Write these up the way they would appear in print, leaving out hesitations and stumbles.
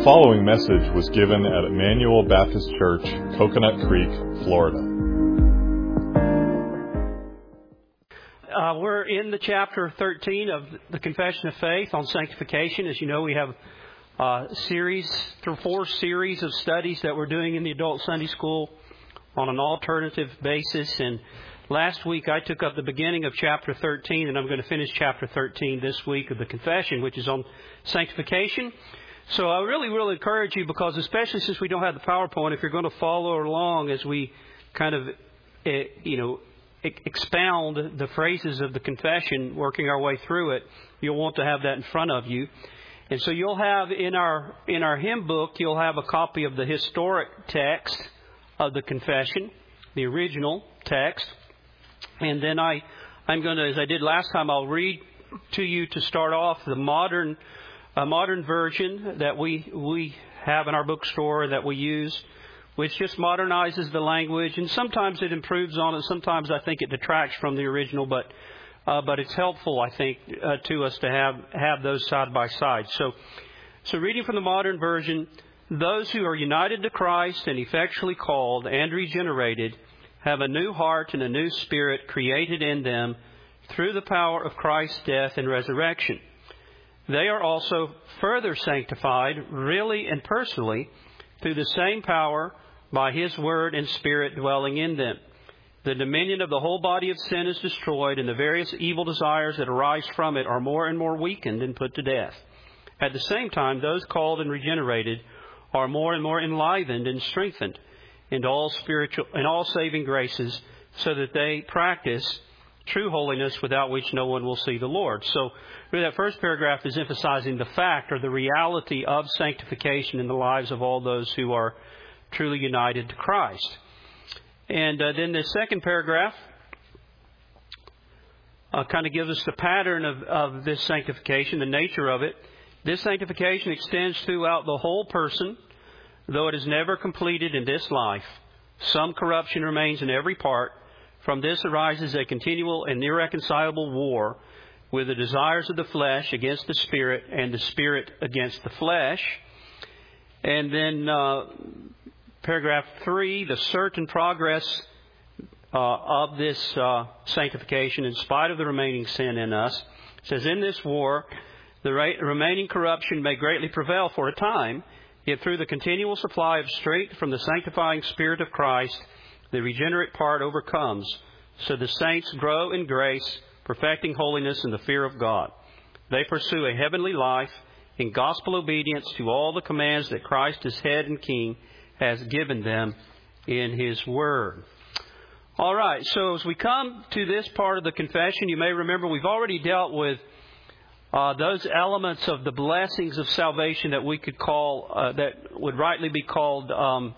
following message was given at Emmanuel Baptist Church, Coconut Creek, Florida. We're in the chapter 13 of the Confession of Faith on sanctification. As you know, we have four series of studies that we're doing in the Adult Sunday School on an alternative basis. And last week I took up the beginning of chapter 13, and I'm going to finish chapter 13 this week of the Confession, which is on sanctification. So I really encourage you, because especially since we don't have the PowerPoint, if you're going to follow along as we kind of, expound the phrases of the confession, working our way through it, you'll want to have that in front of you. And so you'll have in our hymn book, you'll have a copy of the historic text of the confession, the original text. And then I'm going to, as I did last time, I'll read to you to start off the modern version that we have in our bookstore that we use, which just modernizes the language, and sometimes it improves on it. Sometimes I think it detracts from the original, but it's helpful, I think, to us to have those side by side. So reading from the modern version, those who are united to Christ and effectually called and regenerated have a new heart and a new spirit created in them through the power of Christ's death and resurrection. They are also further sanctified, really and personally, through the same power by His Word and Spirit dwelling in them. The dominion of the whole body of sin is destroyed, and the various evil desires that arise from it are more and more weakened and put to death. At the same time, those called and regenerated are more and more enlivened and strengthened in all spiritual and all saving graces, so that they practice true holiness without which no one will see the Lord. So really that first paragraph is emphasizing the fact or the reality of sanctification in the lives of all those who are truly united to Christ. And then the second paragraph kind of gives us the pattern of this sanctification, the nature of it. This sanctification extends throughout the whole person, though it is never completed in this life. Some corruption remains in every part. From this arises a continual and irreconcilable war with the desires of the flesh against the Spirit and the Spirit against the flesh. And then paragraph 3, the certain progress of this sanctification in spite of the remaining sin in us. It says, in this war, the remaining corruption may greatly prevail for a time, yet through the continual supply of strength from the sanctifying Spirit of Christ, the regenerate part overcomes, so the saints grow in grace, perfecting holiness in the fear of God. They pursue a heavenly life in gospel obedience to all the commands that Christ as head and king has given them in His Word. All right, so as we come to this part of the confession, you may remember we've already dealt with those elements of the blessings of salvation that we could call, that would rightly be called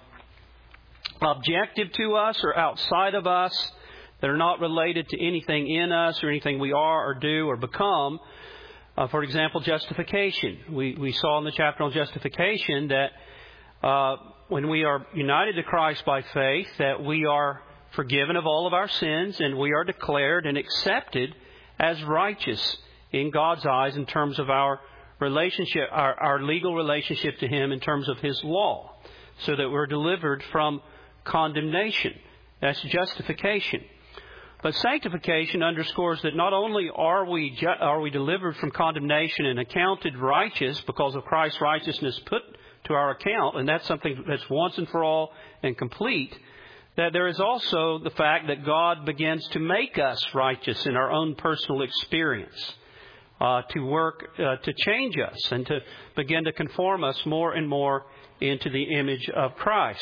objective to us or outside of us, that are not related to anything in us or anything we are or do or become. For example, justification. We saw in the chapter on justification that when we are united to Christ by faith, that we are forgiven of all of our sins and we are declared and accepted as righteous in God's eyes in terms of our relationship, our legal relationship to Him in terms of His law, so that we're delivered from condemnation. That's justification. But sanctification underscores that not only are we delivered from condemnation and accounted righteous because of Christ's righteousness put to our account, and that's something that's once and for all and complete, that there is also the fact that God begins to make us righteous in our own personal experience, to work to change us and to begin to conform us more and more into the image of Christ.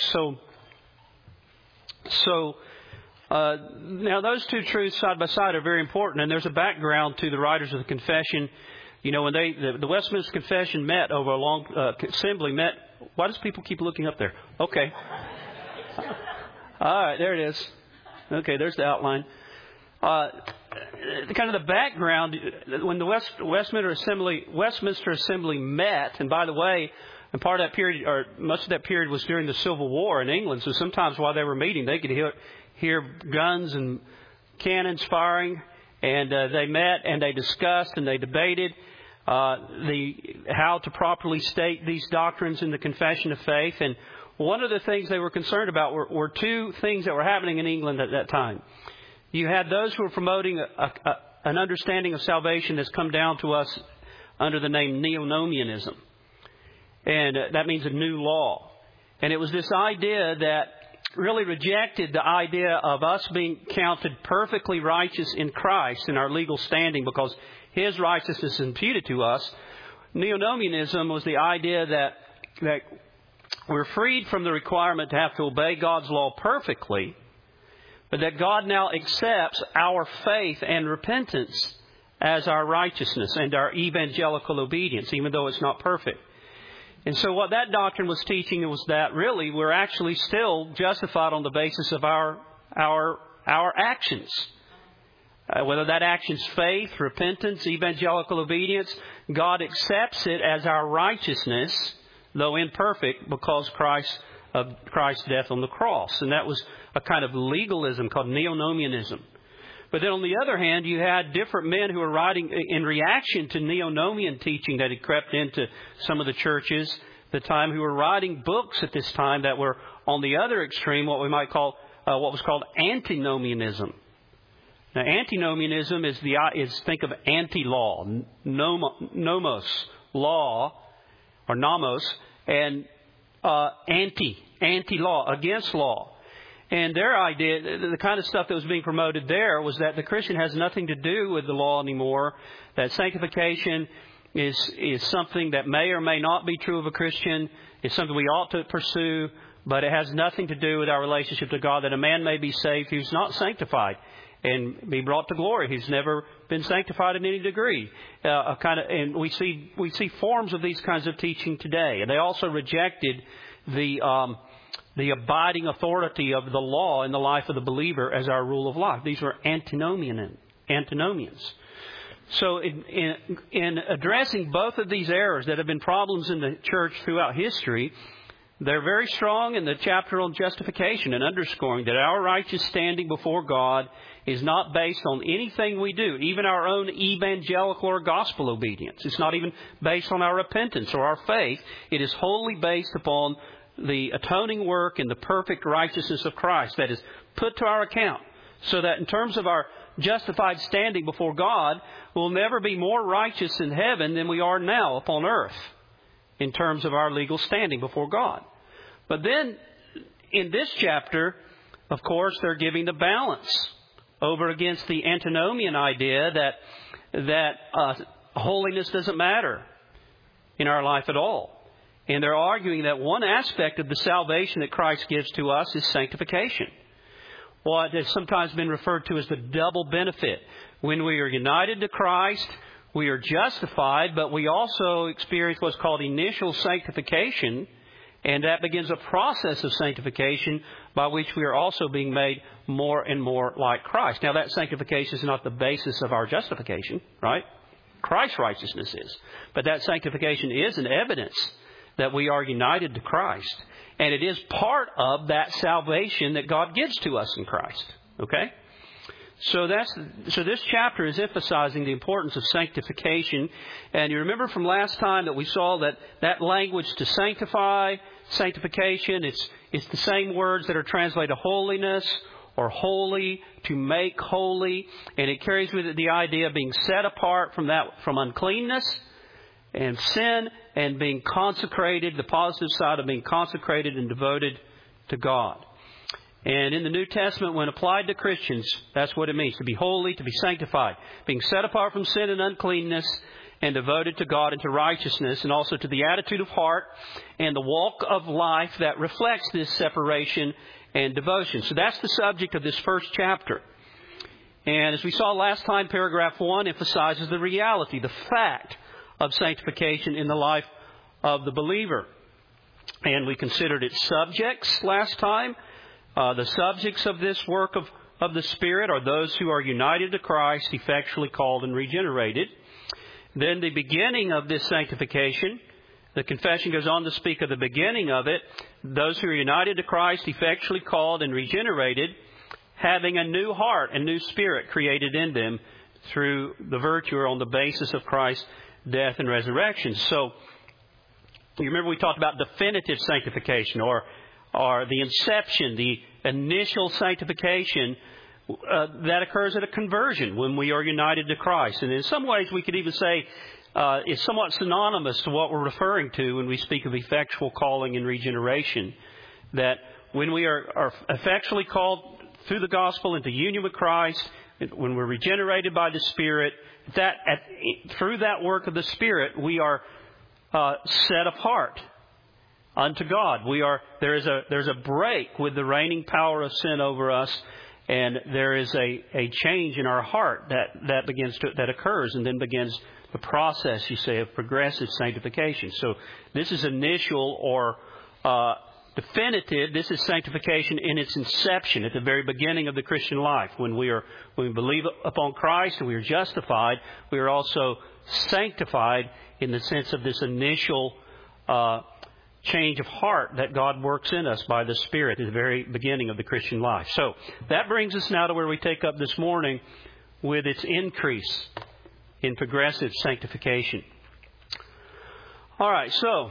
So now those two truths side by side are very important, and there's a background to the writers of the confession. You know, when the Westminster Confession met over a long assembly met. Why does people keep looking up there? Okay. All right, there it is. Okay, there's the outline. Kind of the background when the Westminster Assembly met, and by the way, and part of that period, or much of that period, was during the Civil War in England. So sometimes while they were meeting, they could hear guns and cannons firing, and they met and they discussed and they debated. how to properly state these doctrines in the Confession of Faith. And one of the things they were concerned about were two things that were happening in England at that time. You had those who were promoting an understanding of salvation that's come down to us under the name Neonomianism. And that means a new law. And it was this idea that really rejected the idea of us being counted perfectly righteous in Christ in our legal standing because His righteousness is imputed to us. Neonomianism was the idea that we're freed from the requirement to have to obey God's law perfectly, but that God now accepts our faith and repentance as our righteousness and our evangelical obedience, even though it's not perfect. And so what that doctrine was teaching was that really we're actually still justified on the basis of our actions. Whether that action's faith, repentance, evangelical obedience, God accepts it as our righteousness, though imperfect, because of Christ's death on the cross. And that was a kind of legalism called Neonomianism. But then on the other hand, you had different men who were writing in reaction to Neonomian teaching that had crept into some of the churches at the time, who were writing books at this time that were on the other extreme, what we might call what was called antinomianism. Now, antinomianism is think of anti-law, nomos, law, or nomos, and anti-law, against law. And their idea, the kind of stuff that was being promoted there, was that the Christian has nothing to do with the law anymore, that sanctification is something that may or may not be true of a Christian, it's something we ought to pursue, but it has nothing to do with our relationship to God, that a man may be saved who's not sanctified and be brought to glory, who's never been sanctified in any degree. And we see forms of these kinds of teaching today. And they also rejected the abiding authority of the law in the life of the believer as our rule of life. These were antinomians. So in addressing both of these errors that have been problems in the church throughout history, they're very strong in the chapter on justification and underscoring that our righteous standing before God is not based on anything we do, even our own evangelical or gospel obedience. It's not even based on our repentance or our faith. It is wholly based upon the atoning work and the perfect righteousness of Christ that is put to our account, so that in terms of our justified standing before God, we'll never be more righteous in heaven than we are now upon earth in terms of our legal standing before God. But then in this chapter, of course, they're giving the balance over against the antinomian idea that holiness doesn't matter in our life at all. And they're arguing that one aspect of the salvation that Christ gives to us is sanctification. What has sometimes been referred to as the double benefit. When we are united to Christ, we are justified, but we also experience what's called initial sanctification, and that begins a process of sanctification by which we are also being made more and more like Christ. Now, that sanctification is not the basis of our justification, right? Christ's righteousness is. But that sanctification is an evidence that we are united to Christ. And it is part of that salvation that God gives to us in Christ. Okay? So this chapter is emphasizing the importance of sanctification. And you remember from last time that we saw that language to sanctify, sanctification, it's the same words that are translated holiness or holy, to make holy. And it carries with it the idea of being set apart from uncleanness and sin, and being consecrated, the positive side of being consecrated and devoted to God. And in the New Testament, when applied to Christians, that's what it means, to be holy, to be sanctified, being set apart from sin and uncleanness, and devoted to God and to righteousness, and also to the attitude of heart and the walk of life that reflects this separation and devotion. So that's the subject of this first chapter. And as we saw last time, paragraph 1 emphasizes the reality, the fact of sanctification in the life of the believer. And we considered its subjects last time. The subjects of this work of the Spirit are those who are united to Christ, effectually called and regenerated. Then the beginning of this sanctification, the confession goes on to speak of the beginning of it. Those who are united to Christ, effectually called and regenerated, having a new heart and new spirit created in them through the virtue or on the basis of Christ's death, and resurrection. So, you remember we talked about definitive sanctification, or the inception, the initial sanctification that occurs at a conversion when we are united to Christ. And in some ways we could even say it's somewhat synonymous to what we're referring to when we speak of effectual calling and regeneration. That when we are effectually called through the gospel into union with Christ, when we're regenerated by the Spirit, through that work of the Spirit, we are set apart unto God. There's a break with the reigning power of sin over us, and there is a change in our heart that occurs, and then begins the process, you say, of progressive sanctification. So this is initial or definitive. This is sanctification in its inception, at the very beginning of the Christian life. When we believe upon Christ and we are justified, we are also sanctified in the sense of this initial change of heart that God works in us by the Spirit at the very beginning of the Christian life. So that brings us now to where we take up this morning with its increase in progressive sanctification. All right, so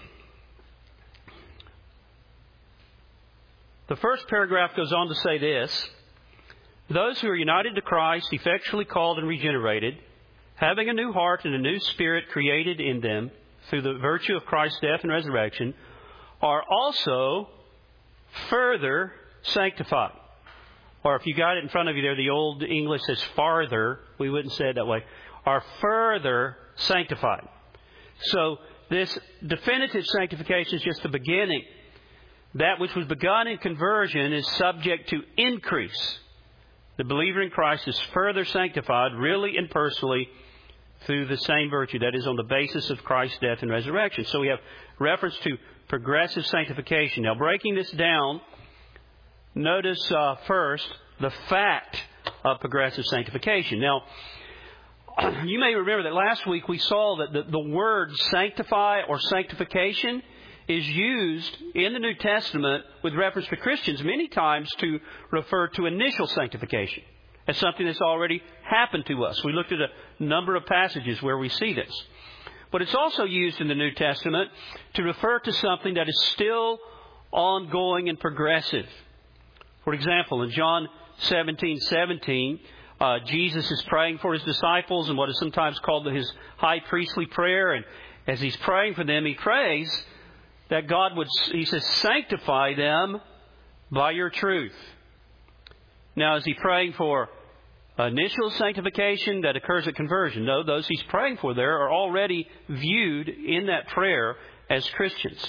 the first paragraph goes on to say this: those who are united to Christ, effectually called and regenerated, having a new heart and a new spirit created in them through the virtue of Christ's death and resurrection, are also further sanctified. Or if you got it in front of you there, the old English says farther. We wouldn't say it that way. Are further sanctified. So this definitive sanctification is just the beginning. That which was begun in conversion is subject to increase. The believer in Christ is further sanctified, really and personally, through the same virtue. That is, on the basis of Christ's death and resurrection. So we have reference to progressive sanctification. Now, breaking this down, notice first the fact of progressive sanctification. Now, you may remember that last week we saw that the word sanctify or sanctification is used in the New Testament with reference to Christians many times to refer to initial sanctification as something that's already happened to us. We looked at a number of passages where we see this. But it's also used in the New Testament to refer to something that is still ongoing and progressive. For example, in John 17:17, Jesus is praying for his disciples in what is sometimes called his high priestly prayer. And as he's praying for them, he prays that God would, he says, sanctify them by your truth. Now, is he praying for initial sanctification that occurs at conversion? No, those he's praying for there are already viewed in that prayer as Christians.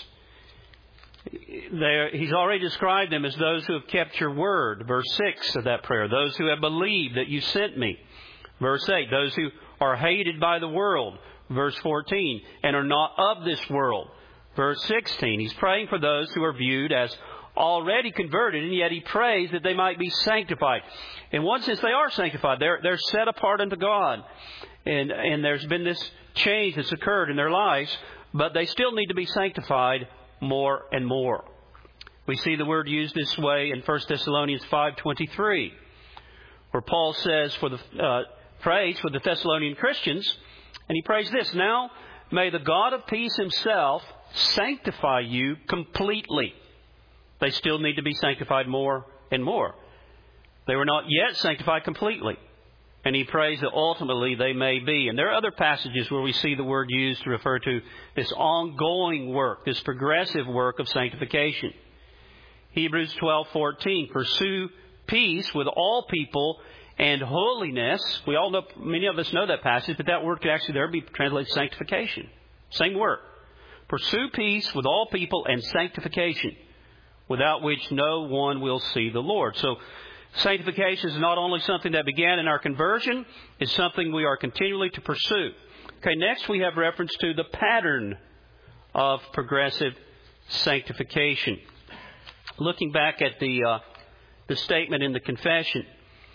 He's already described them as those who have kept your word, verse 6 of that prayer. Those who have believed that you sent me, verse 8. Those who are hated by the world, verse 14, and are not of this world, verse 16. He's praying for those who are viewed as already converted, and yet he prays that they might be sanctified. In one sense, they are sanctified. They're set apart unto God. And there's been this change that's occurred in their lives, but they still need to be sanctified more and more. We see the word used this way in 1 Thessalonians 5:23, where Paul says prays for the Thessalonian Christians, and he prays this: now may the God of peace himself sanctify you completely. They still need to be sanctified more and more. They were not yet sanctified completely. And he prays that ultimately they may be. And there are other passages where we see the word used to refer to this ongoing work, this progressive work of sanctification. Hebrews 12:14, pursue peace with all people and holiness. We all know, many of us know that passage, but that word could actually there be translated sanctification. Same word. Pursue peace with all people and sanctification, without which no one will see the Lord. So sanctification is not only something that began in our conversion, it's something we are continually to pursue. Okay, next we have reference to the pattern of progressive sanctification. Looking back at the statement in the confession,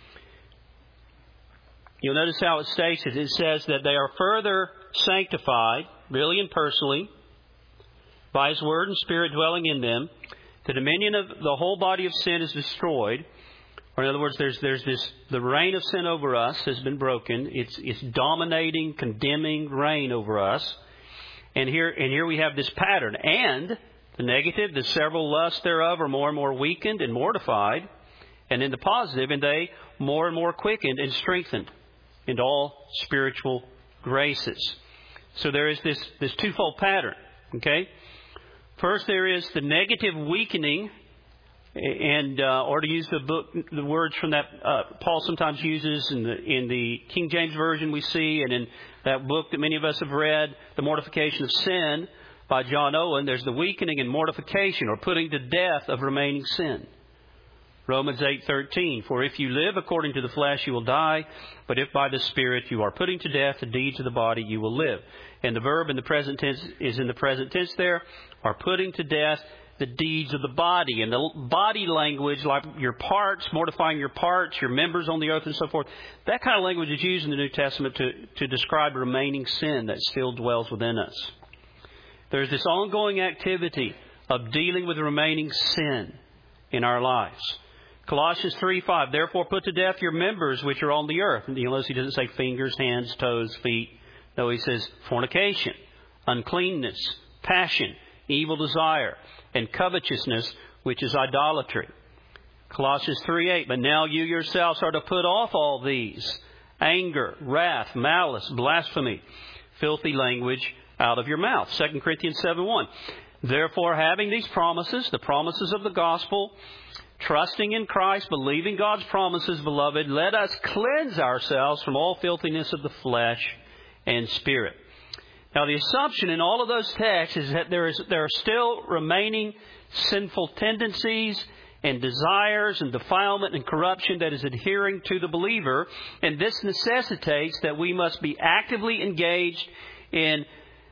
you'll notice how it states it. It says that they are further sanctified, really and personally, by His Word and Spirit dwelling in them. The dominion of the whole body of sin is destroyed, Or in other words, there's this, the reign of sin over us has been broken. It's dominating, condemning reign over us. And here we have this pattern. And the negative, the several lusts thereof are more and more weakened and mortified. And in the positive, and they more and more quickened and strengthened into all spiritual graces. So there is this twofold pattern. Okay? First, there is the negative weakening, and or to use the words from that Paul sometimes uses in the King James Version we see, and in that book that many of us have read, The Mortification of Sin by John Owen, there's the weakening and mortification, or putting to death of remaining sin. Romans 8:13, for if you live according to the flesh, you will die, but if by the Spirit you are putting to death the deeds of the body, you will live. And the verb in the present tense is in the present tense there, are putting to death the deeds of the body. And the body language, like your parts, mortifying your parts, your members on the earth and so forth, that kind of language is used in the New Testament to describe remaining sin that still dwells within us. There's this ongoing activity of dealing with remaining sin in our lives. Colossians 3:5, therefore put to death your members which are on the earth. And you'll notice he doesn't say fingers, hands, toes, feet. No, he says fornication, uncleanness, passion, evil desire, and covetousness, which is idolatry. Colossians 3:8, but now you yourselves are to put off all these: anger, wrath, malice, blasphemy, filthy language out of your mouth. 2 Corinthians 7:1, therefore having these promises, the promises of the gospel, trusting in Christ, believing God's promises, beloved, let us cleanse ourselves from all filthiness of the flesh and spirit. Now, the assumption in all of those texts is that there are still remaining sinful tendencies and desires and defilement and corruption that is adhering to the believer. And this necessitates that we must be actively engaged in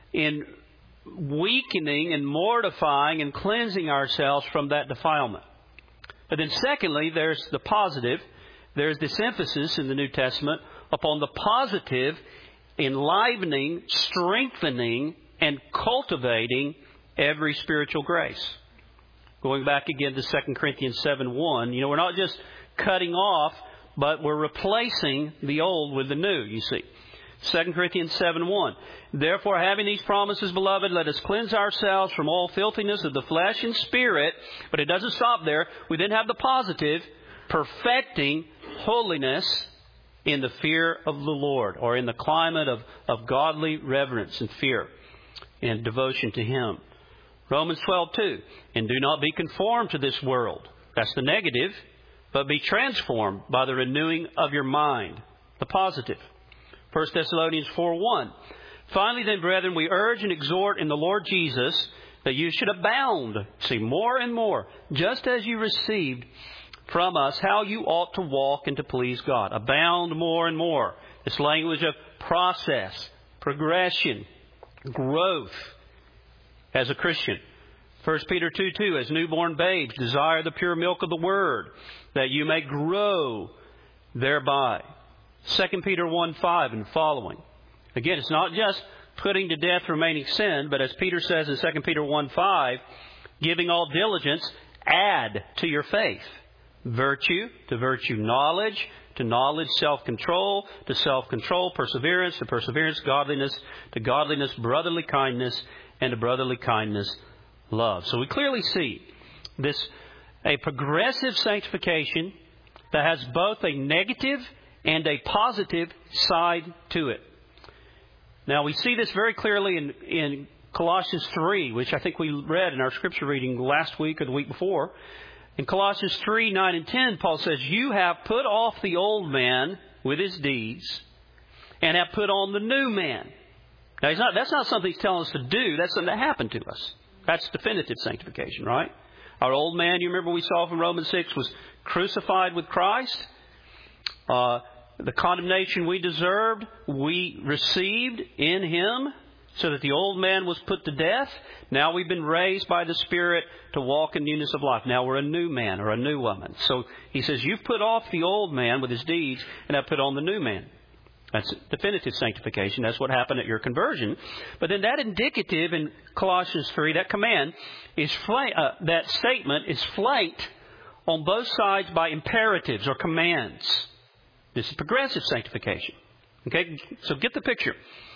weakening and mortifying and cleansing ourselves from that defilement. But then secondly, there's the positive. There's this emphasis in the New Testament upon the positive, enlivening, strengthening, and cultivating every spiritual grace. Going back again to 2 Corinthians 7:1, we're not just cutting off, but we're replacing the old with the new, you see. 2 Corinthians 7:1, therefore having these promises, beloved, let us cleanse ourselves from all filthiness of the flesh and spirit. But it doesn't stop there. We then have the positive, perfecting holiness in the fear of the Lord, or in the climate of godly reverence and fear and devotion to Him. Romans 12:2, and do not be conformed to this world. That's the negative. But be transformed by the renewing of your mind. The positive. 1 Thessalonians 4:1, finally then, brethren, we urge and exhort in the Lord Jesus that you should abound, more and more, just as you received from us how you ought to walk and to please God. Abound more and more. This language of process, progression, growth as a Christian. 1 Peter 2:2, as newborn babes, desire the pure milk of the Word, that you may grow thereby. 2 Peter 1:5 and following. Again, it's not just putting to death remaining sin, but as Peter says in 2 Peter 1:5, giving all diligence, add to your faith virtue, to virtue knowledge, to knowledge self-control, to self-control perseverance, to perseverance godliness, to godliness brotherly kindness, and to brotherly kindness love. So we clearly see a progressive sanctification that has both a negative and a positive side to it. Now, we see this very clearly in Colossians 3, which I think we read in our scripture reading last week or the week before. In Colossians 3:9 and 10, Paul says, you have put off the old man with his deeds and have put on the new man. Now, that's not something he's telling us to do. That's something that happened to us. That's definitive sanctification, right? Our old man, you remember we saw from Romans 6, was crucified with Christ. The condemnation we deserved, we received in Him, so that the old man was put to death. Now we've been raised by the Spirit to walk in newness of life. Now we're a new man or a new woman. So he says, you've put off the old man with his deeds and have put on the new man. That's definitive sanctification. That's what happened at your conversion. But then that indicative in Colossians 3, that command, that statement is flanked on both sides by imperatives or commands. This is progressive sanctification. Okay, so get the picture.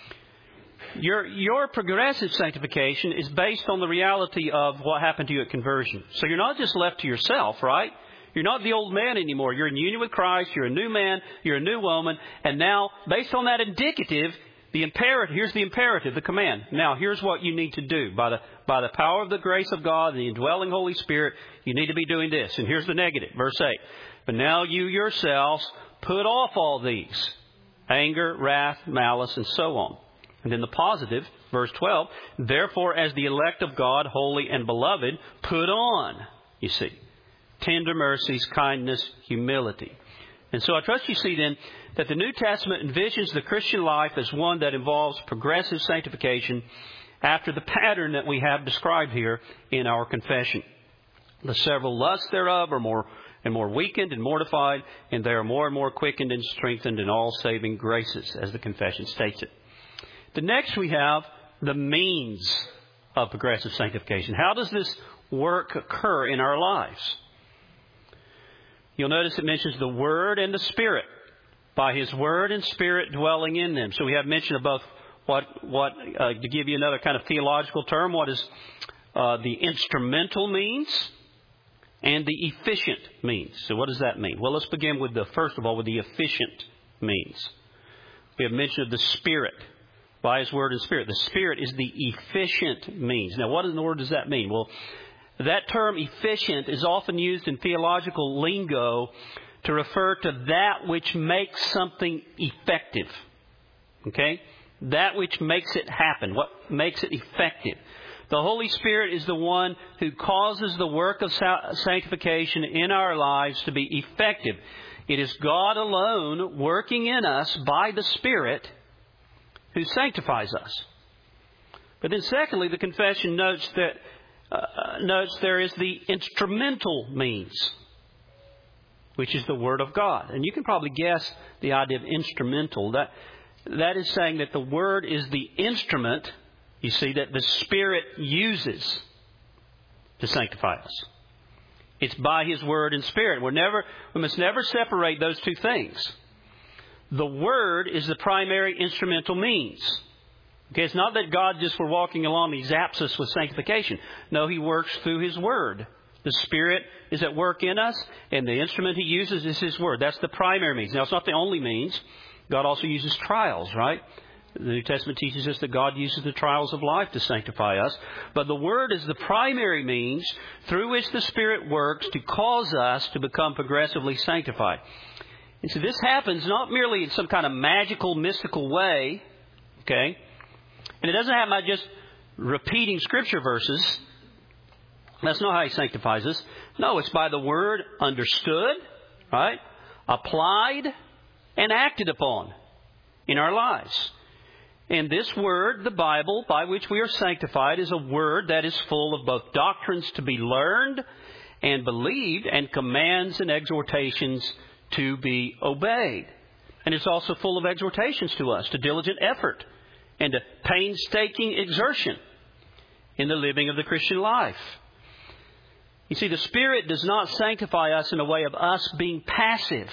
Your progressive sanctification is based on the reality of what happened to you at conversion. So you're not just left to yourself, right? You're not the old man anymore. You're in union with Christ. You're a new man. You're a new woman. And now, based on that indicative, here's the imperative, the command. Now, here's what you need to do. By the power of the grace of God and the indwelling Holy Spirit, you need to be doing this. And here's the negative, verse 8. But now you yourselves put off all these: anger, wrath, malice, and so on. And then the positive, verse 12. Therefore, as the elect of God, holy and beloved, put on, you see, tender mercies, kindness, humility. And so I trust you see then that the New Testament envisions the Christian life as one that involves progressive sanctification after the pattern that we have described here in our confession. The several lusts thereof are more and more weakened and mortified, and they are more and more quickened and strengthened in all saving graces, as the confession states it. The next we have the means of progressive sanctification. How does this work occur in our lives? You'll notice it mentions the Word and the Spirit, by His Word and Spirit dwelling in them. So we have mention of both to give you another kind of theological term, what is the instrumental means and the efficient means. So what does that mean? Well, let's begin with first of all, with the efficient means. We have mention of the Spirit, by His Word and Spirit. The Spirit is the efficient means. Now, what in the Word does that mean? Well, that term efficient is often used in theological lingo to refer to that which makes something effective. Okay? That which makes it happen. What makes it effective. The Holy Spirit is the one who causes the work of sanctification in our lives to be effective. It is God alone working in us by the Spirit who sanctifies us. But then secondly, the confession notes there is the instrumental means, which is the Word of God. And you can probably guess the idea of instrumental. That is saying that the Word is the instrument, you see, that the Spirit uses to sanctify us. It's by His Word and Spirit. We must never separate those two things. The Word is the primary instrumental means. Okay, it's not that God just for walking along, He zaps us with sanctification. No, He works through His Word. The Spirit is at work in us, and the instrument He uses is His Word. That's the primary means. Now, it's not the only means. God also uses trials, right? The New Testament teaches us that God uses the trials of life to sanctify us. But the Word is the primary means through which the Spirit works to cause us to become progressively sanctified. And so this happens not merely in some kind of magical, mystical way, okay? And it doesn't happen by just repeating Scripture verses. That's not how He sanctifies us. No, it's by the Word understood, right? Applied and acted upon in our lives. And this Word, the Bible, by which we are sanctified, is a Word that is full of both doctrines to be learned and believed and commands and exhortations to be obeyed. And it's also full of exhortations to us, to diligent effort and to painstaking exertion in the living of the Christian life. You see, the Spirit does not sanctify us in a way of us being passive.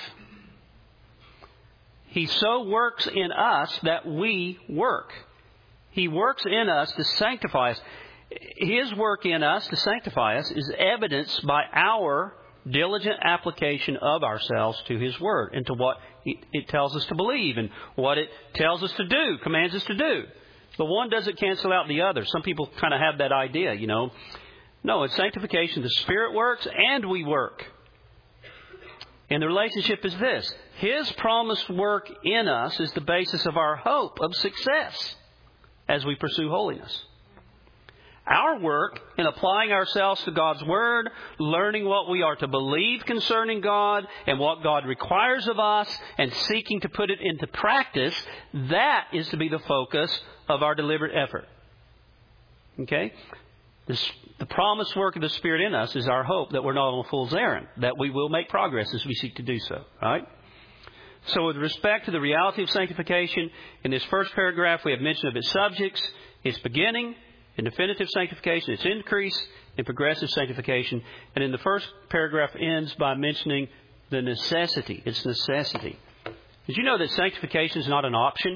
He so works in us that we work. He works in us to sanctify us. His work in us to sanctify us is evidenced by our diligent application of ourselves to His Word and to what it tells us to believe and what it tells us to do, commands us to do. The one doesn't cancel out the other. Some people kind of have that idea, you know. No, in sanctification, the Spirit works and we work. And the relationship is this. His promised work in us is the basis of our hope of success as we pursue holiness. Our work in applying ourselves to God's Word, learning what we are to believe concerning God and what God requires of us, and seeking to put it into practice, that is to be the focus of our deliberate effort. Okay? The promised work of the Spirit in us is our hope that we're not on a fool's errand, that we will make progress as we seek to do so. Right? So with respect to the reality of sanctification, in this first paragraph we have mention of its subjects, its beginning, In definitive sanctification, it's increase. In progressive sanctification. And in the first paragraph ends by mentioning the necessity. It's necessity. Did you know that sanctification is not an option?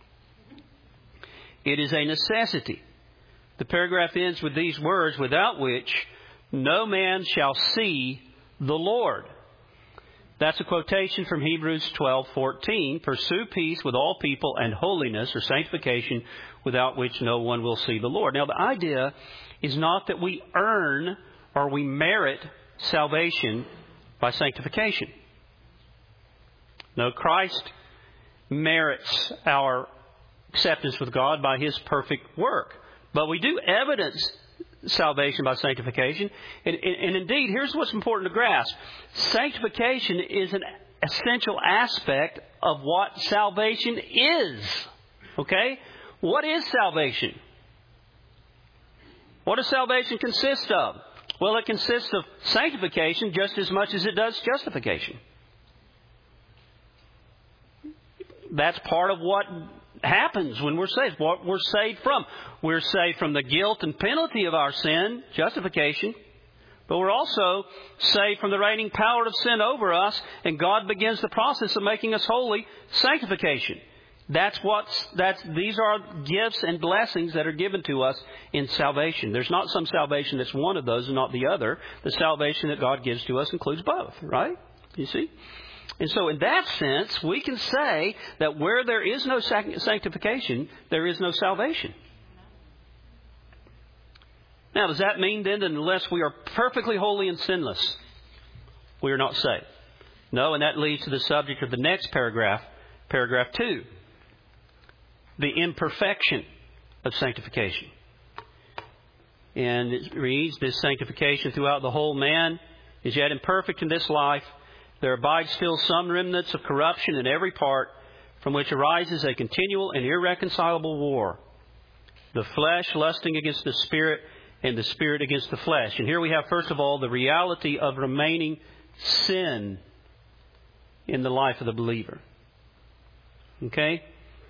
It is a necessity. The paragraph ends with these words, without which no man shall see the Lord. That's a quotation from Hebrews 12:14. Pursue peace with all people and holiness, or sanctification, without which no one will see the Lord. Now, the idea is not that we earn or we merit salvation by sanctification. No, Christ merits our acceptance with God by His perfect work. But we do evidence salvation by sanctification. And indeed, here's what's important to grasp. Sanctification is an essential aspect of what salvation is. Okay? What is salvation? What does salvation consist of? Well, it consists of sanctification just as much as it does justification. That's part of what happens when we're saved. What we're saved from. We're saved from the guilt and penalty of our sin, justification. But we're also saved from the reigning power of sin over us, and God begins the process of making us holy, sanctification. These are gifts and blessings that are given to us in salvation. There's not some salvation that's one of those and not the other. The salvation that God gives to us includes both, right? You see? And so in that sense, we can say that where there is no sanctification, there is no salvation. Now, does that mean then that unless we are perfectly holy and sinless, we are not saved? No, and that leads to the subject of the next paragraph, paragraph 2. The imperfection of sanctification. And it reads, this sanctification throughout the whole man is yet imperfect in this life. There abide still some remnants of corruption in every part, from which arises a continual and irreconcilable war. The flesh lusting against the spirit, and the spirit against the flesh. And here we have, first of all, the reality of remaining sin in the life of the believer. Okay?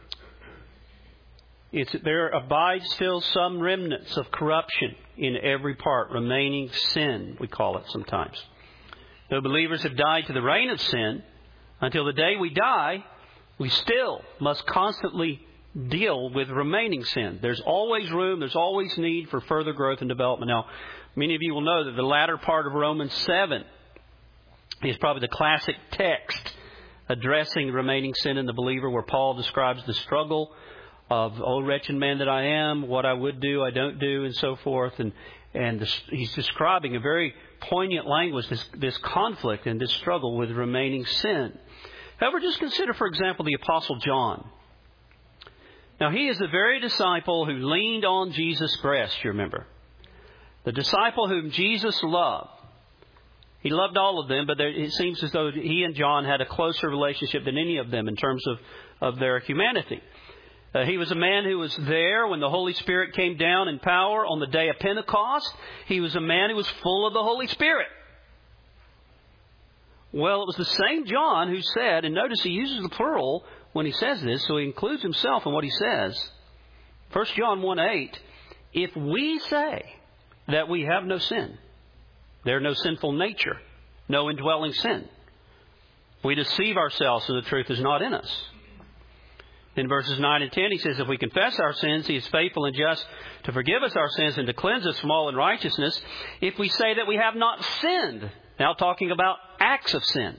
There abide still some remnants of corruption in every part, remaining sin, we call it sometimes. Though believers have died to the reign of sin, until the day we die, we still must constantly deal with remaining sin. There's always room, there's always need for further growth and development. Now, many of you will know that the latter part of Romans 7 is probably the classic text addressing remaining sin in the believer, where Paul describes the struggle of, oh, wretched man that I am, what I would do, I don't do, and so forth. And he's describing in very poignant language this conflict and this struggle with remaining sin. However, just consider, for example, the Apostle John. Now, he is the very disciple who leaned on Jesus' breast, you remember. The disciple whom Jesus loved. He loved all of them, but it seems as though he and John had a closer relationship than any of them in terms of their humanity. He was a man who was there when the Holy Spirit came down in power on the day of Pentecost. He was a man who was full of the Holy Spirit. Well, it was the same John who said, and notice he uses the plural when he says this, so he includes himself in what he says. 1 John 1:8, if we say that we have no sin, there no sinful nature, no indwelling sin, we deceive ourselves and the truth is not in us. In verses 9 and 10, he says, if we confess our sins, He is faithful and just to forgive us our sins and to cleanse us from all unrighteousness. If we say that we have not sinned, now talking about acts of sin,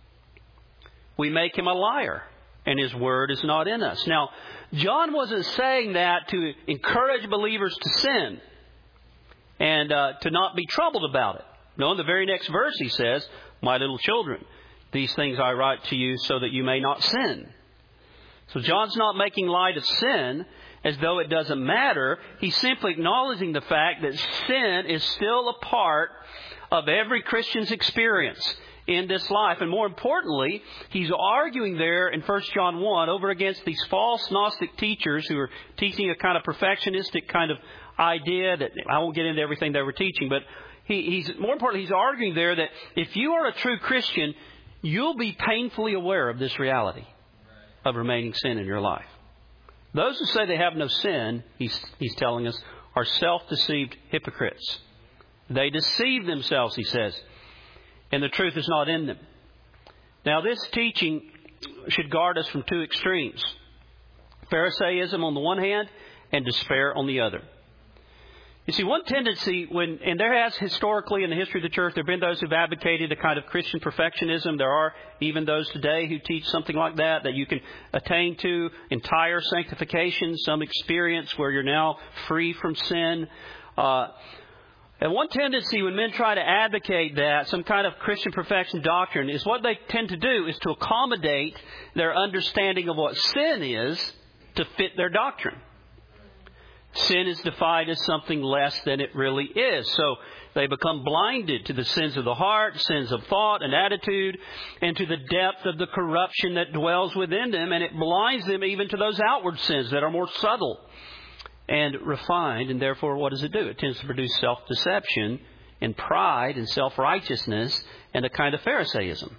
we make Him a liar, and His word is not in us. Now, John wasn't saying that to encourage believers to sin and to not be troubled about it. No, in the very next verse he says, my little children, these things I write to you so that you may not sin. So John's not making light of sin as though it doesn't matter. He's simply acknowledging the fact that sin is still a part of every Christian's experience in this life. And more importantly, he's arguing there in 1 John 1 over against these false Gnostic teachers who are teaching a kind of perfectionistic kind of idea that I won't get into everything they were teaching, but he's arguing there that if you are a true Christian, you'll be painfully aware of this reality of remaining sin in your life. Those who say they have no sin, he's telling us, are self-deceived hypocrites. They deceive themselves, he says, and the truth is not in them. Now, this teaching should guard us from two extremes. Pharisaism on the one hand and despair on the other. You see, one tendency, and there has historically in the history of the church, there have been those who've advocated a kind of Christian perfectionism. There are even those today who teach something like that you can attain to entire sanctification, some experience where you're now free from sin. And one tendency when men try to advocate that, some kind of Christian perfection doctrine, is what they tend to do is to accommodate their understanding of what sin is to fit their doctrine. Sin is defined as something less than it really is. So they become blinded to the sins of the heart, sins of thought and attitude, and to the depth of the corruption that dwells within them. And it blinds them even to those outward sins that are more subtle and refined. And therefore, what does it do? It tends to produce self-deception and pride and self-righteousness and a kind of Pharisaism.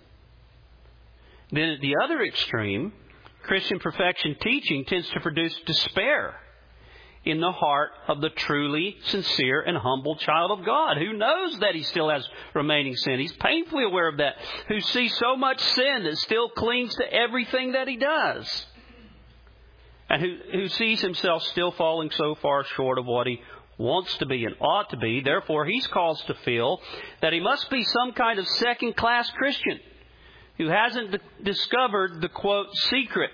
Then at the other extreme, Christian perfection teaching tends to produce despair in the heart of the truly sincere and humble child of God, who knows that he still has remaining sin. He's painfully aware of that, who sees so much sin that still clings to everything that he does, and who sees himself still falling so far short of what he wants to be and ought to be. Therefore, he's caused to feel that he must be some kind of second-class Christian who hasn't discovered the, quote, secret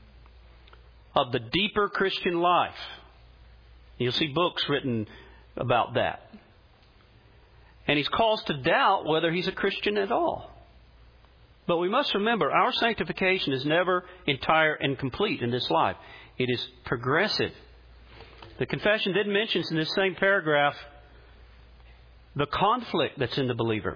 of the deeper Christian life. You'll see books written about that. And he's caused to doubt whether he's a Christian at all. But we must remember, our sanctification is never entire and complete in this life. It is progressive. The confession did mention in this same paragraph the conflict that's in the believer.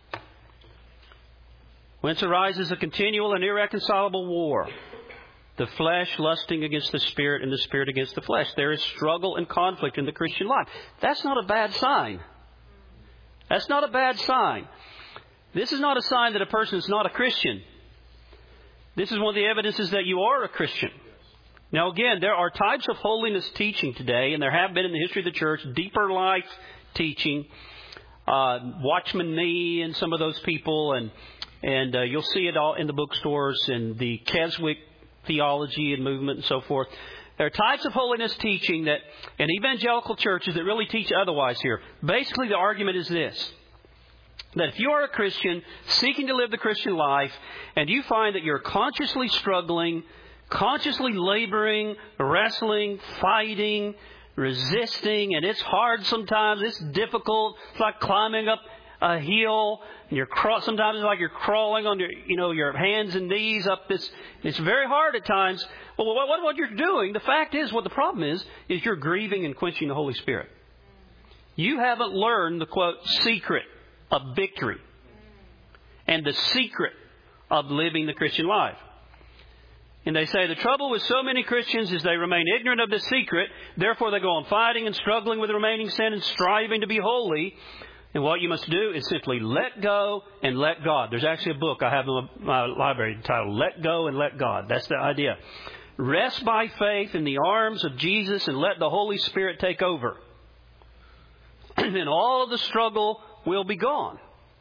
Whence arises a continual and irreconcilable war. The flesh lusting against the Spirit and the Spirit against the flesh. There is struggle and conflict in the Christian life. That's not a bad sign. That's not a bad sign. This is not a sign that a person is not a Christian. This is one of the evidences that you are a Christian. Now again, there are types of holiness teaching today, and there have been in the history of the church, deeper life teaching, Watchman Nee and some of those people, and you'll see it all in the bookstores and the Keswick theology and movement and so forth. There are types of holiness teaching that in evangelical churches that really teach otherwise here. Basically, the argument is this: that if you are a Christian seeking to live the Christian life, and you find that you're consciously struggling, consciously laboring, wrestling, fighting, resisting, and it's hard sometimes, it's difficult, it's like climbing up a hill, and sometimes it's like you're crawling on your hands and knees up this. It's very hard at times. Well, what you're doing, the fact is, what the problem is you're grieving and quenching the Holy Spirit. You haven't learned the, quote, secret of victory and the secret of living the Christian life. And they say the trouble with so many Christians is they remain ignorant of the secret. Therefore, they go on fighting and struggling with remaining sin and striving to be holy. And what you must do is simply let go and let God. There's actually a book I have in my library entitled Let Go and Let God. That's the idea. Rest by faith in the arms of Jesus and let the Holy Spirit take over. And then all of the struggle will be gone.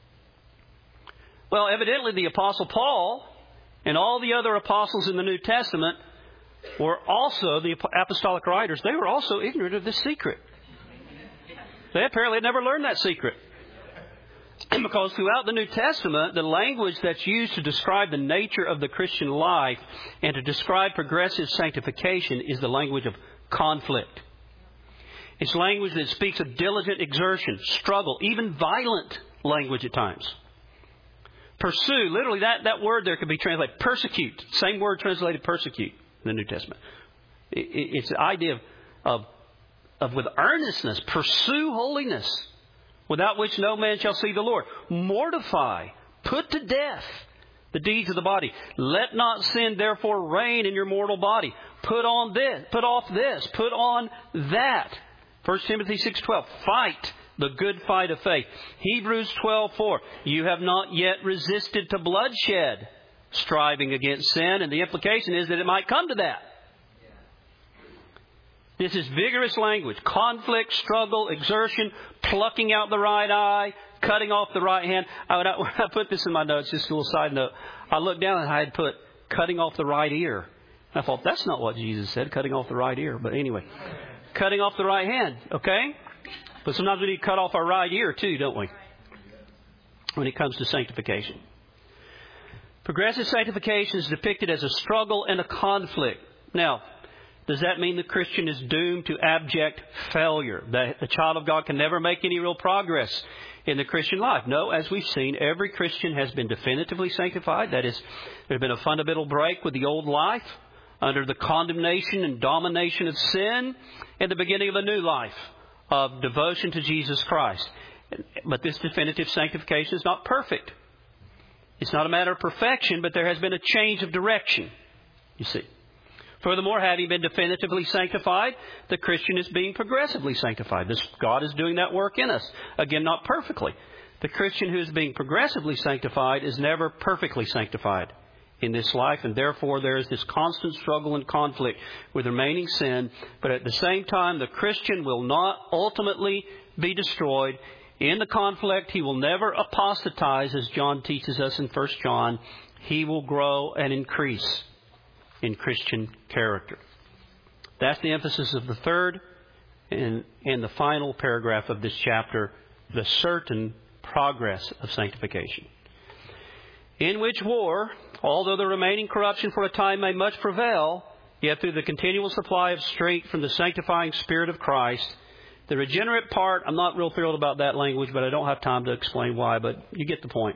Well, evidently the Apostle Paul and all the other apostles in the New Testament were also, the apostolic writers, they were also ignorant of this secret. They apparently had never learned that secret. Because throughout the New Testament, the language that's used to describe the nature of the Christian life and to describe progressive sanctification is the language of conflict. It's language that speaks of diligent exertion, struggle, even violent language at times. Pursue, literally that word there could be translated persecute. Same word translated persecute in the New Testament. It's the idea of with earnestness, pursue holiness, without which no man shall see the Lord. Mortify, put to death the deeds of the body. Let not sin therefore reign in your mortal body. Put on this, put off this, put on that. 1 Timothy 6:12. Fight the good fight of faith. Hebrews 12:4. You have not yet resisted to bloodshed, striving against sin. And the implication is that it might come to that. This is vigorous language. Conflict, struggle, exertion, plucking out the right eye, cutting off the right hand. When I put this in my notes, just a little side note, I looked down and I had put cutting off the right ear. I thought, that's not what Jesus said, cutting off the right ear. But anyway, cutting off the right hand, okay? But sometimes we need to cut off our right ear too, don't we? When it comes to sanctification. Progressive sanctification is depicted as a struggle and a conflict. Now, does that mean the Christian is doomed to abject failure? That the child of God can never make any real progress in the Christian life? No, as we've seen, every Christian has been definitively sanctified. That is, there's been a fundamental break with the old life under the condemnation and domination of sin, and the beginning of a new life of devotion to Jesus Christ. But this definitive sanctification is not perfect. It's not a matter of perfection, but there has been a change of direction, you see. Furthermore, having been definitively sanctified, the Christian is being progressively sanctified. God is doing that work in us. Again, not perfectly. The Christian who is being progressively sanctified is never perfectly sanctified in this life, and therefore there is this constant struggle and conflict with remaining sin. But at the same time, the Christian will not ultimately be destroyed. In the conflict, he will never apostatize, as John teaches us in 1 John. He will grow and increase in Christian character. That's the emphasis of the third and the final paragraph of this chapter, the certain progress of sanctification. In which war, although the remaining corruption for a time may much prevail, yet through the continual supply of strength from the sanctifying Spirit of Christ, the regenerate part, I'm not real thrilled about that language, but I don't have time to explain why, but you get the point.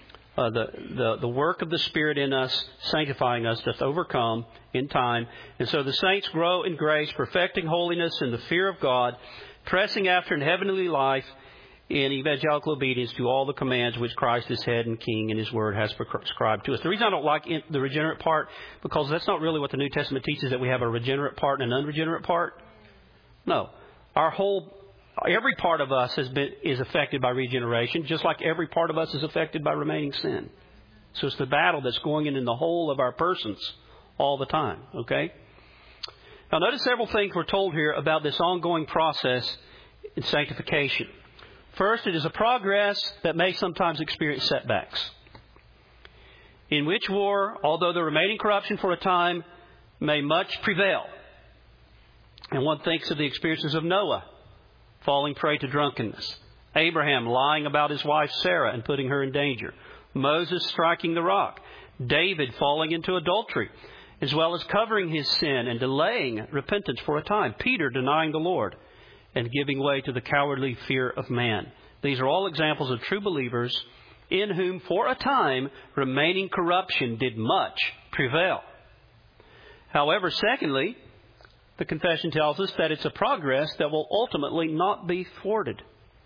The work of the Spirit in us, sanctifying us, doth overcome in time. And so the saints grow in grace, perfecting holiness in the fear of God, pressing after an heavenly life in evangelical obedience to all the commands which Christ is head and king in His Word has prescribed to us. The reason I don't like the regenerate part, because that's not really what the New Testament teaches, that we have a regenerate part and an unregenerate part. No. Every part of us is affected by regeneration, just like every part of us is affected by remaining sin. So it's the battle that's going in the whole of our persons all the time. Okay? Now notice several things we're told here about this ongoing process in sanctification. First, it is a progress that may sometimes experience setbacks. In which war, although the remaining corruption for a time may much prevail. And one thinks of the experiences of Noah falling prey to drunkenness, Abraham lying about his wife Sarah and putting her in danger, Moses striking the rock, David falling into adultery, as well as covering his sin and delaying repentance for a time, Peter denying the Lord and giving way to the cowardly fear of man. These are all examples of true believers in whom for a time remaining corruption did much prevail. However, secondly, the confession tells us that it's a progress that will ultimately not be thwarted.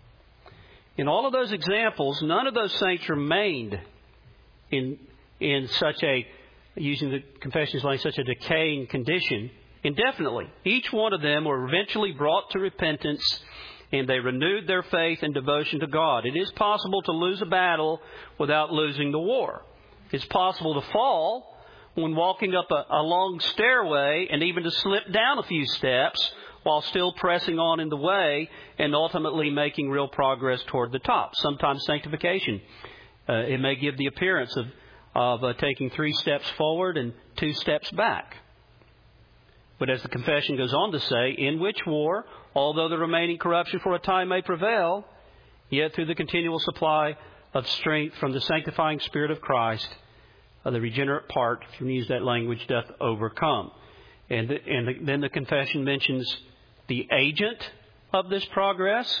In all of those examples, none of those saints remained in such a, using the confession's line, such a decaying condition indefinitely. Each one of them were eventually brought to repentance, and they renewed their faith and devotion to God. It is possible to lose a battle without losing the war. It's possible to fall when walking up a long stairway, and even to slip down a few steps while still pressing on in the way and ultimately making real progress toward the top. Sometimes sanctification, it may give the appearance of taking 3 steps forward and 2 steps back. But as the confession goes on to say, in which war, although the remaining corruption for a time may prevail, yet through the continual supply of strength from the sanctifying Spirit of Christ, the regenerate part, if you use that language, doth overcome. And then the confession mentions the agent of this progress.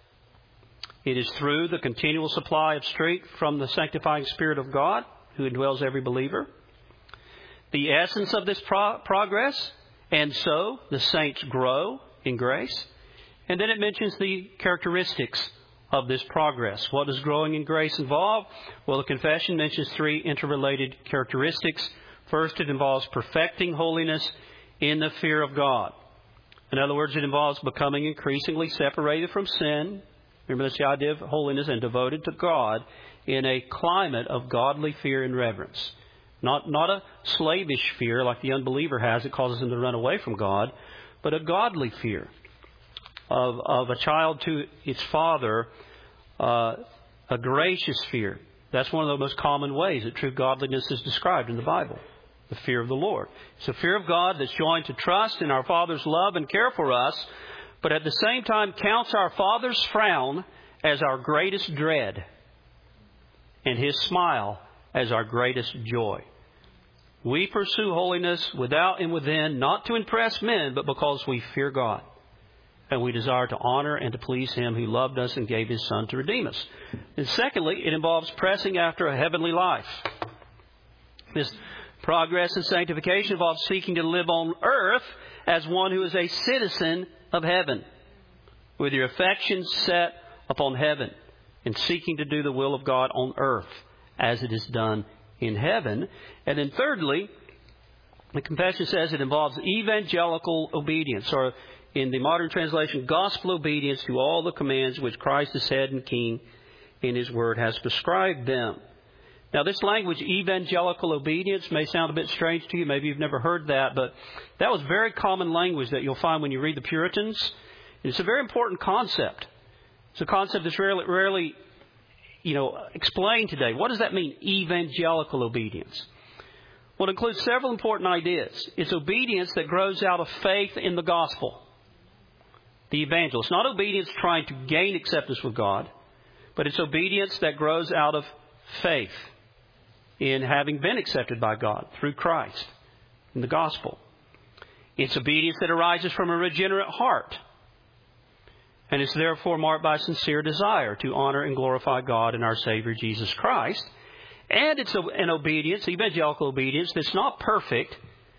It is through the continual supply of strength from the sanctifying Spirit of God, who indwells every believer. The essence of this progress, and so the saints grow in grace. And then it mentions the characteristics of this progress. What does growing in grace involve? Well, the confession mentions 3 interrelated characteristics. First, it involves perfecting holiness in the fear of God. In other words, it involves becoming increasingly separated from sin. Remember, that's the idea of holiness, and devoted to God in a climate of godly fear and reverence. Not a slavish fear like the unbeliever has that causes him to run away from God, but a godly fear of a child to its father, a gracious fear. That's one of the most common ways that true godliness is described in the Bible, the fear of the Lord. It's a fear of God that's joined to trust in our Father's love and care for us, but at the same time counts our Father's frown as our greatest dread and His smile as our greatest joy. We pursue holiness without and within, not to impress men, but because we fear God. And we desire to honor and to please Him who loved us and gave His Son to redeem us. And secondly, it involves pressing after a heavenly life. This progress in sanctification involves seeking to live on earth as one who is a citizen of heaven, with your affections set upon heaven, and seeking to do the will of God on earth as it is done in heaven. And then thirdly, the confession says it involves evangelical obedience, or in the modern translation, gospel obedience to all the commands which Christ as head and king in His Word has prescribed them. Now, this language, evangelical obedience, may sound a bit strange to you. Maybe you've never heard that, but that was very common language that you'll find when you read the Puritans. And it's a very important concept. It's a concept that's rarely explained today. What does that mean, evangelical obedience? Well, it includes several important ideas. It's obedience that grows out of faith in the gospel. The evangel. It's not obedience trying to gain acceptance with God, but it's obedience that grows out of faith in having been accepted by God through Christ in the gospel. It's obedience that arises from a regenerate heart, and it's therefore marked by sincere desire to honor and glorify God and our Savior Jesus Christ. And it's an obedience, evangelical obedience, that's not perfect,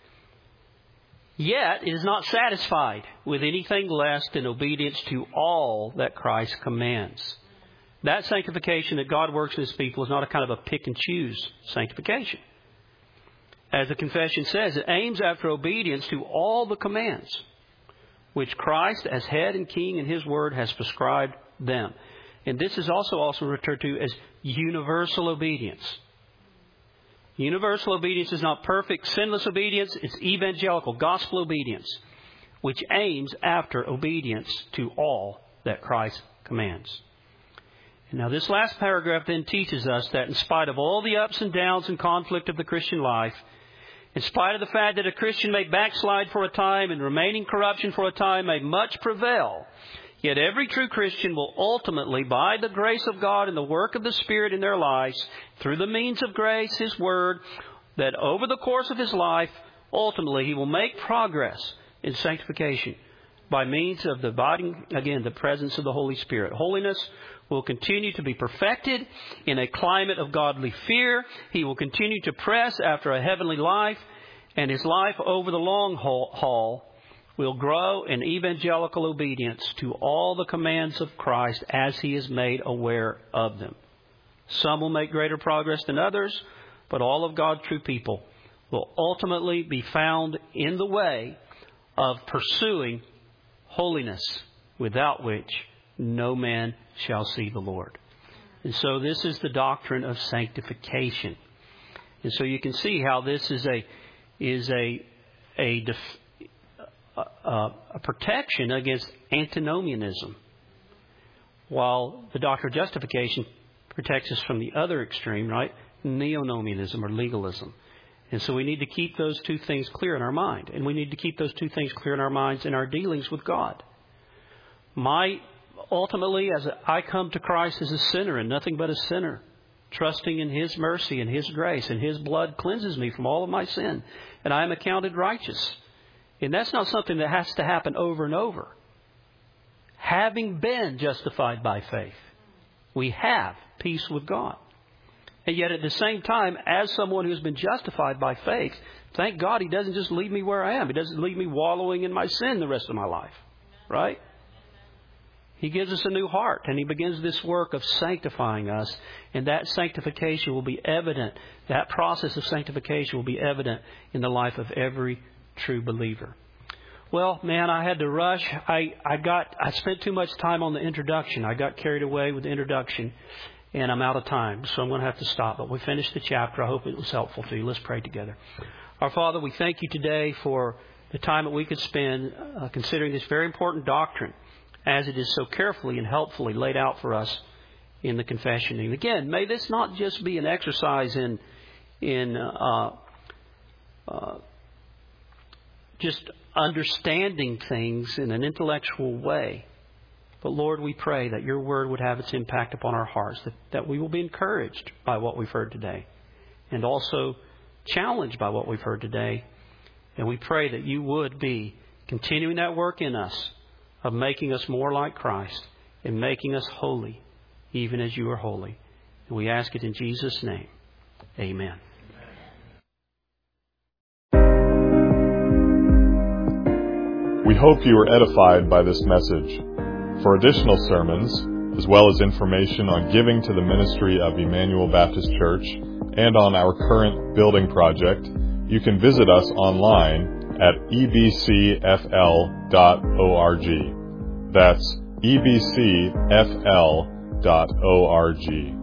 yet it is not satisfied with anything less than obedience to all that Christ commands. That sanctification that God works in His people is not a kind of a pick and choose sanctification. As the confession says, it aims after obedience to all the commands which Christ as head and king in His Word has prescribed them. And this is also referred to as universal obedience. Universal obedience is not perfect, sinless obedience. It's evangelical, gospel obedience, which aims after obedience to all that Christ commands. And now this last paragraph then teaches us that in spite of all the ups and downs and conflict of the Christian life, in spite of the fact that a Christian may backslide for a time and remaining corruption for a time may much prevail, yet every true Christian will ultimately, by the grace of God and the work of the Spirit in their lives, through the means of grace, His Word, that over the course of his life, ultimately he will make progress in sanctification by means of abiding, again, the presence of the Holy Spirit. Holiness will continue to be perfected in a climate of godly fear. He will continue to press after a heavenly life, and his life over the long haul will grow in evangelical obedience to all the commands of Christ as he is made aware of them. Some will make greater progress than others, but all of God's true people will ultimately be found in the way of pursuing holiness, without which no man shall see the Lord. And so this is the doctrine of sanctification. And so you can see how this is a protection against antinomianism, while the doctrine of justification protects us from the other extreme, right? Neonomianism or legalism. And so we need to keep those two things clear in our mind. And we need to keep those two things clear in our minds in our dealings with God. Ultimately, as I come to Christ as a sinner and nothing but a sinner, trusting in His mercy and His grace, and His blood cleanses me from all of my sin, and I am accounted righteous. And that's not something that has to happen over and over. Having been justified by faith, we have peace with God. And yet at the same time, as someone who has been justified by faith, thank God He doesn't just leave me where I am. He doesn't leave me wallowing in my sin the rest of my life. Right? He gives us a new heart, and He begins this work of sanctifying us. And that sanctification will be evident. That process of sanctification will be evident in the life of every true believer. Well, man, I had to rush. I spent too much time on the introduction. I got carried away with the introduction, and I'm out of time, so I'm going to have to stop. But we finished the chapter. I hope it was helpful to you. Let's pray together. Our Father, we thank You today for the time that we could spend considering this very important doctrine as it is so carefully and helpfully laid out for us in the confession. And again, may this not just be an exercise in just understanding things in an intellectual way. But Lord, we pray that your word would have its impact upon our hearts, that we will be encouraged by what we've heard today and also challenged by what we've heard today. And we pray that you would be continuing that work in us of making us more like Christ and making us holy, even as you are holy. And we ask it in Jesus' name. Amen. We hope you were edified by this message. For additional sermons, as well as information on giving to the ministry of Emmanuel Baptist Church and on our current building project, you can visit us online at ebcfl.org. That's ebcfl.org.